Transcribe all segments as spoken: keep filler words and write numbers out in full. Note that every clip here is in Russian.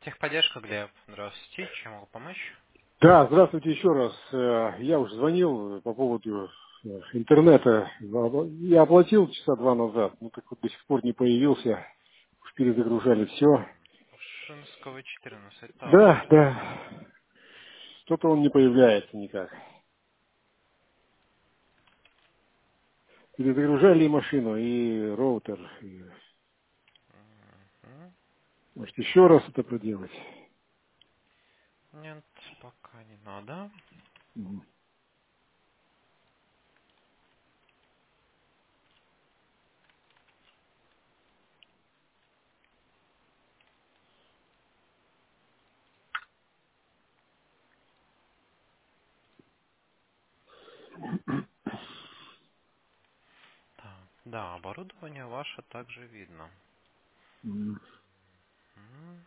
Техподдержка, Глеб. Здравствуйте. Чем могу помочь? Да, здравствуйте еще раз. Э, Я уже звонил по поводу э, интернета. Я оплатил часа два назад, ну так вот до сих пор не появился. Уж перезагружали все. Ушинского четырнадцать. Так, Да, сейчас. да. Что-то он не появляется никак. Перезагружали и машину, и роутер. И, Мгм. может, еще раз это проделать? Нет, пока не надо. Мгм. Так, да, оборудование ваше также видно. Мгм. М.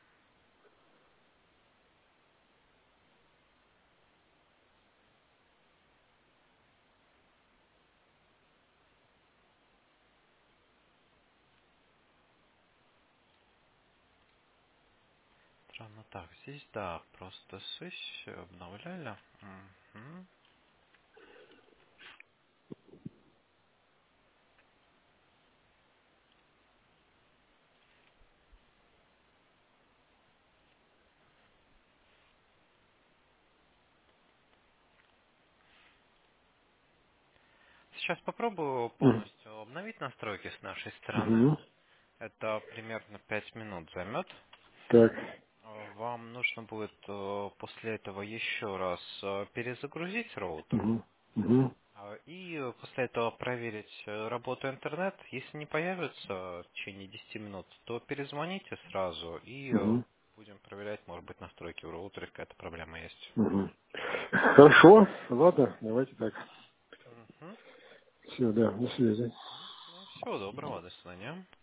Странно так. Здесь, да, просто сессию обновляли. Мгм. Сейчас попробую Мгм. полностью обновить настройки с нашей стороны. Мгм. Это примерно пять минут займет. Так. Э, Вам нужно будет э, после этого еще раз э, перезагрузить роутер. Мгм. Мгм. А, И э, после этого проверить э, работу интернет. Если не появится в течение десяти минут, то перезвоните сразу и э, Мгм. будем проверять, может быть, настройки в роутере какая-то проблема есть. Мгм. Хорошо. Ладно, давайте так. Мгм. Все, да, до связи. Ну, всего доброго, до свидания.